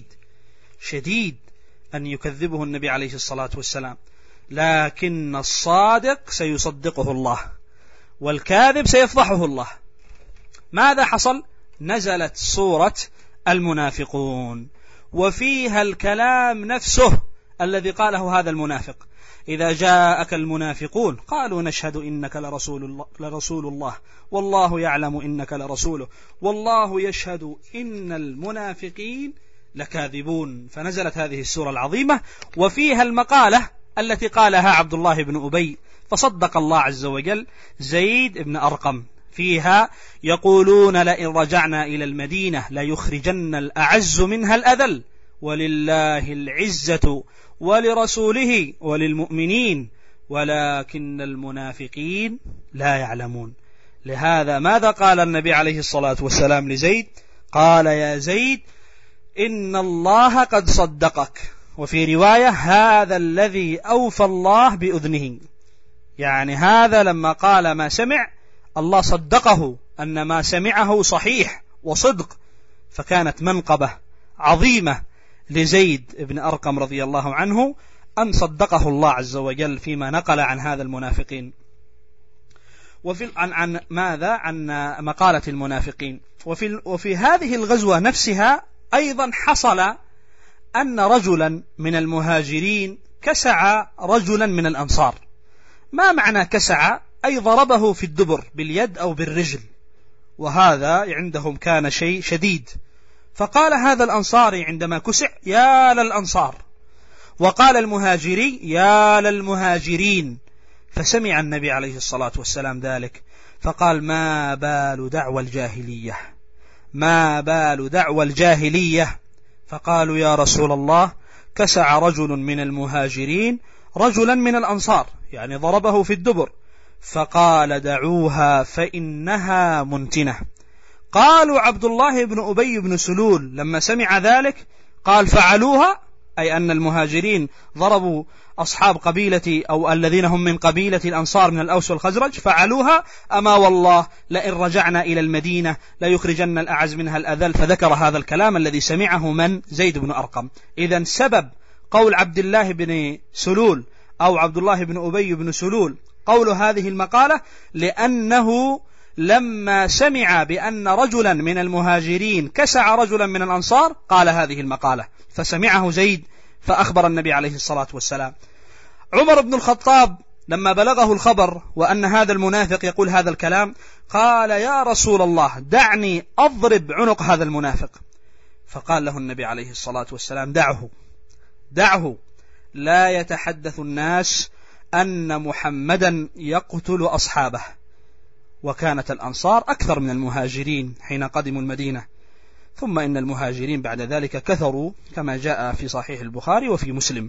شديد أن يكذبه النبي عليه الصلاة والسلام، لكن الصادق سيصدقه الله والكاذب سيفضحه الله. ماذا حصل؟ نزلت سورة المنافقون، وفيها الكلام نفسه الذي قاله هذا المنافق: إذا جاءك المنافقون قالوا نشهد إنك لرسول الله والله يعلم إنك لرسوله والله يشهد إن المنافقين لكاذبون. فنزلت هذه السورة العظيمة، وفيها المقالة التي قالها عبد الله بن أبي، فصدق الله عز وجل زيد بن أرقم فيها: يقولون لئن رجعنا إلى المدينة ليخرجن الأعز منها الأذل ولله العزة ولرسوله وللمؤمنين ولكن المنافقين لا يعلمون. لهذا ماذا قال النبي عليه الصلاة والسلام لزيد؟ قال: يا زيد إن الله قد صدقك. وفي رواية: هذا الذي أوفى الله بأذنه، يعني هذا لما قال ما سمع الله صدقه أن ما سمعه صحيح وصدق. فكانت منقبة عظيمة لزيد بن أرقم رضي الله عنه أن صدقه الله عز وجل فيما نقل عن هذا المنافقين. عن ماذا؟ عن مقالة المنافقين. وفي هذه الغزوة نفسها أيضا حصل أن رجلا من المهاجرين كسع رجلا من الأنصار. ما معنى كسع؟ أي ضربه في الدبر باليد أو بالرجل، وهذا عندهم كان شيء شديد. فقال هذا الأنصاري عندما كسع: يا للأنصار، وقال المهاجري: يا للمهاجرين. فسمع النبي عليه الصلاة والسلام ذلك فقال: ما بال دعوى الجاهلية، ما بال دعوى الجاهلية. فقالوا: يا رسول الله كسع رجل من المهاجرين رجلا من الأنصار، يعني ضربه في الدبر. فقال: دعوها فإنها منتنة. قالوا: عبد الله بن أبي بن سلول لما سمع ذلك قال: فعلوها، أي أن المهاجرين ضربوا أصحاب قبيلة أو الذين هم من قبيلة الأنصار من الأوس والخزرج، فعلوها، أما والله لئن رجعنا إلى المدينة ليخرجن الأعز منها الأذل. فذكر هذا الكلام الذي سمعه من؟ زيد بن أرقم. إذن سبب قول عبد الله بن سلول أو عبد الله بن أبي بن سلول قول هذه المقالة لأنه لما سمع بأن رجلا من المهاجرين كسع رجلا من الأنصار قال هذه المقالة، فسمعه زيد فأخبر النبي عليه الصلاة والسلام. عمر بن الخطاب لما بلغه الخبر وأن هذا المنافق يقول هذا الكلام قال: يا رسول الله دعني أضرب عنق هذا المنافق. فقال له النبي عليه الصلاة والسلام: دعه، لا يتحدث الناس أن محمدا يقتل أصحابه. وكانت الأنصار أكثر من المهاجرين حين قدموا المدينة، ثم إن المهاجرين بعد ذلك كثروا كما جاء في صحيح البخاري وفي مسلم.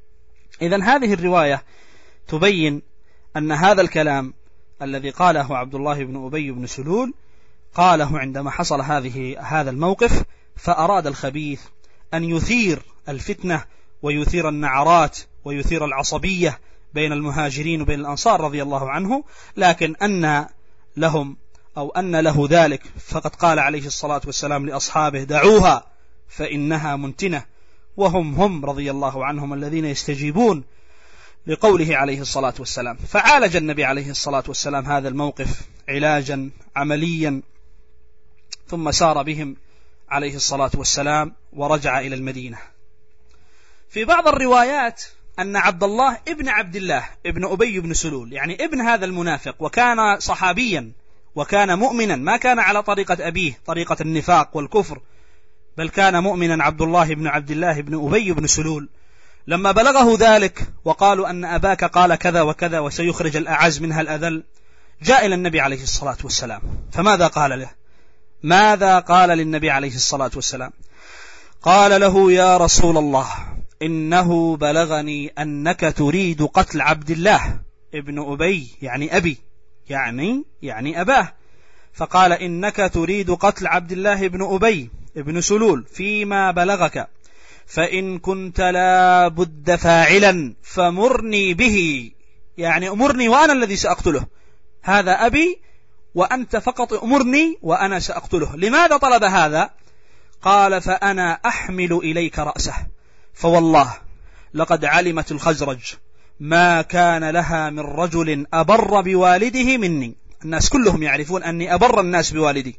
إذن هذه الرواية تبين أن هذا الكلام الذي قاله عبد الله بن أبي بن سلول قاله عندما حصل هذا الموقف، فأراد الخبيث أن يثير الفتنة ويثير النعرات ويثير العصبية بين المهاجرين وبين الأنصار رضي الله عنه، لكن أن له ذلك، فقد قال عليه الصلاة والسلام لأصحابه: دعوها فإنها منتنة، وهم رضي الله عنهم الذين يستجيبون لقوله عليه الصلاة والسلام. فعالج النبي عليه الصلاة والسلام هذا الموقف علاجا عمليا، ثم سار بهم عليه الصلاة والسلام ورجع إلى المدينة. في بعض الروايات أن عبد الله ابن أبي بن سلول، يعني ابن هذا المنافق، وكان صحابيا وكان مؤمنا، ما كان على طريقة أبيه طريقة النفاق والكفر، بل كان مؤمنا عبد الله بن عبد الله بن أبي بن سلول. لما بلغه ذلك وقالوا أن أباك قال كذا وكذا وسيخرج الأعز منها الأذل، جاء إلى النبي عليه الصلاة والسلام، فماذا قال له؟ ماذا قال للنبي عليه الصلاة والسلام؟ قال له: يا رسول الله، إنه بلغني أنك تريد قتل عبد الله ابن أبي، يعني أبي، يعني أباه. فقال: إنك تريد قتل عبد الله ابن أبي ابن سلول فيما بلغك، فإن كنت لا بد فاعلا فمرني به، يعني أمرني وأنا الذي سأقتله، هذا أبي وأنت فقط أمرني وأنا سأقتله. لماذا طلب هذا؟ قال: فأنا أحمل إليك رأسه، فوالله لقد علمت الخزرج ما كان لها من رجل أبر بوالده مني، الناس كلهم يعرفون أني أبر الناس بوالدي،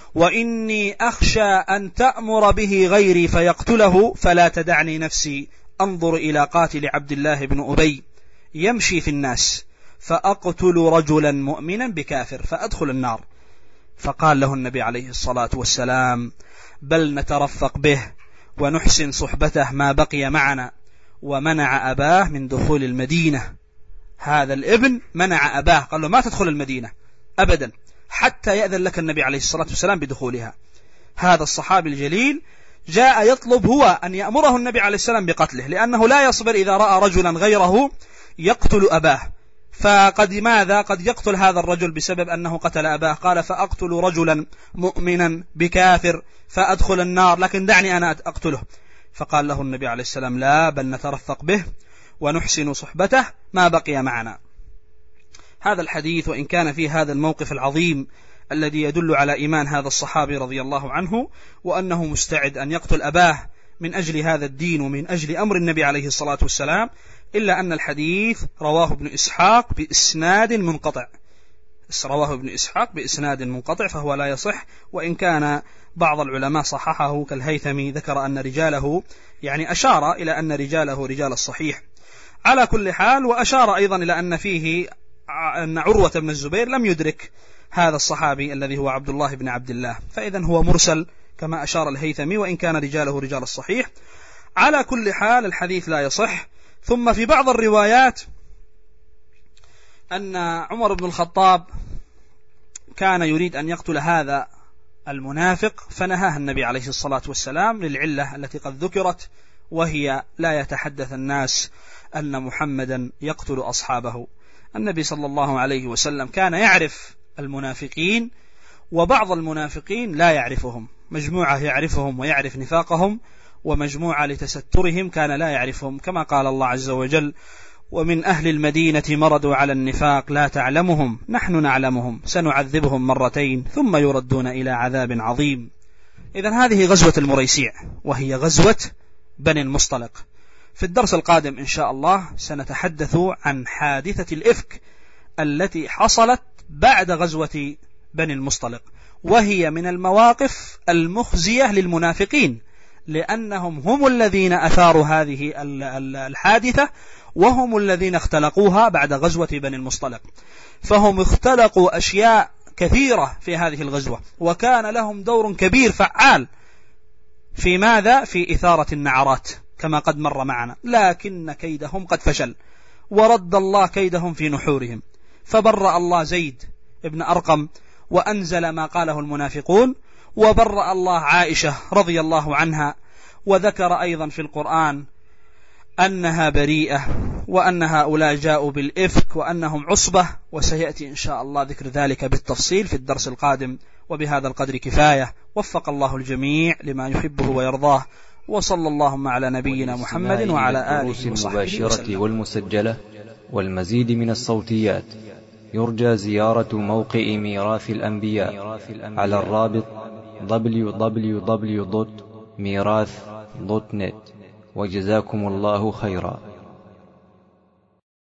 وإني أخشى أن تأمر به غيري فيقتله، فلا تدعني نفسي أنظر إلى قاتل عبد الله بن أبي يمشي في الناس فأقتل رجلا مؤمنا بكافر فأدخل النار. فقال له النبي عليه الصلاة والسلام: بل نترفق به ونحسن صحبته ما بقي معنا. ومنع أباه من دخول المدينة. هذا الابن منع أباه، قال له: ما تدخل المدينة أبدا حتى يأذن لك النبي عليه الصلاة والسلام بدخولها. هذا الصحابي الجليل جاء يطلب هو أن يأمره النبي عليه السلام بقتله، لأنه لا يصبر إذا رأى رجلا غيره يقتل أباه. فقد ماذا؟ قد يقتل هذا الرجل بسبب أنه قتل أباه. قال: فأقتل رجلا مؤمنا بكافر فأدخل النار، لكن دعني أنا أقتله. فقال له النبي عليه السلام: لا، بل نترفق به ونحسن صحبته ما بقي معنا. هذا الحديث وإن كان فيه هذا الموقف العظيم الذي يدل على إيمان هذا الصحابي رضي الله عنه، وأنه مستعد أن يقتل أباه من أجل هذا الدين ومن أجل أمر النبي عليه الصلاة والسلام، إلا أن الحديث رواه ابن إسحاق بإسناد منقطع، فهو لا يصح، وإن كان بعض العلماء صححه كالهيثمي، ذكر أن رجاله، يعني أشار إلى أن رجاله رجال الصحيح. على كل حال، وأشار أيضا إلى أن فيه أن عروة بن الزبير لم يدرك هذا الصحابي الذي هو عبد الله بن عبد الله، فإذن هو مرسل كما أشار الهيثمي، وإن كان رجاله رجال الصحيح. على كل حال الحديث لا يصح. ثم في بعض الروايات أن عمر بن الخطاب كان يريد أن يقتل هذا المنافق، فنهاه النبي عليه الصلاة والسلام للعلة التي قد ذكرت، وهي لا يتحدث الناس أن محمدا يقتل أصحابه. النبي صلى الله عليه وسلم كان يعرف المنافقين، وبعض المنافقين لا يعرفهم، مجموعة يعرفهم ويعرف نفاقهم، ومجموعة لتسترهم كان لا يعرفهم، كما قال الله عز وجل: ومن أهل المدينة مردوا على النفاق لا تعلمهم نحن نعلمهم سنعذبهم مرتين ثم يردون إلى عذاب عظيم. إذن هذه غزوة المريسيع، وهي غزوة بني المصطلق. في الدرس القادم إن شاء الله سنتحدث عن حادثة الإفك التي حصلت بعد غزوة بني المصطلق، وهي من المواقف المخزية للمنافقين، لأنهم هم الذين أثاروا هذه الحادثة، وهم الذين اختلقوها بعد غزوة بني المصطلق. فهم اختلقوا أشياء كثيرة في هذه الغزوة، وكان لهم دور كبير فعال في ماذا؟ في إثارة النعرات كما قد مر معنا، لكن كيدهم قد فشل، ورد الله كيدهم في نحورهم، فبرأ الله زيد ابن أرقم وأنزل ما قاله المنافقون، وبرأ الله عائشة رضي الله عنها، وذكر أيضا في القرآن أنها بريئة، وأن هؤلاء جاءوا بالإفك وأنهم عصبة، وسيأتي إن شاء الله ذكر ذلك بالتفصيل في الدرس القادم. وبهذا القدر كفاية، وفق الله الجميع لما يحبه ويرضاه، وصلى اللهم على نبينا محمد وعلى آله وصحبه المباشرة والمسجلة والمزيد من الصوتيات، يرجى زيارة موقع ميراث الأنبياء على الرابط www.mirath.net. وجزاكم الله خيرا.